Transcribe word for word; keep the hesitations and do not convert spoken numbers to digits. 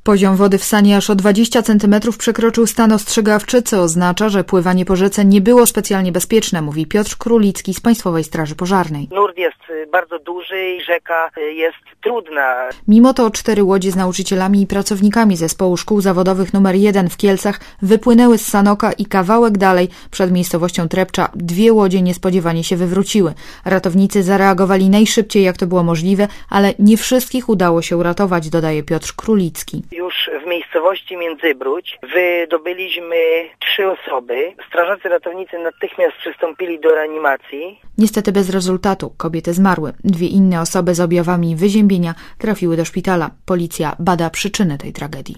Poziom wody w Sanie aż o dwadzieścia centymetrów przekroczył stan ostrzegawczy, co oznacza, że pływanie po rzece nie było specjalnie bezpieczne, mówi Piotr Królicki z Państwowej Straży Pożarnej. Nurt jest bardzo duży i rzeka jest trudna. Mimo to cztery łodzie z nauczycielami i pracownikami Zespołu Szkół Zawodowych numer jeden w Kielcach wypłynęły z Sanoka i kawałek dalej, przed miejscowością Trepcza, dwie łodzie niespodziewanie się wywróciły. Ratownicy zareagowali najszybciej, jak to było możliwe, ale nie wszystkich udało się uratować, dodaje Piotr Królicki. Już w miejscowości Międzybródź wydobyliśmy trzy osoby. Strażacy ratownicy natychmiast przystąpili do reanimacji. Niestety bez rezultatu. Kobiety zmarły. Dwie inne osoby z objawami wyziębienia trafiły do szpitala. Policja bada przyczyny tej tragedii.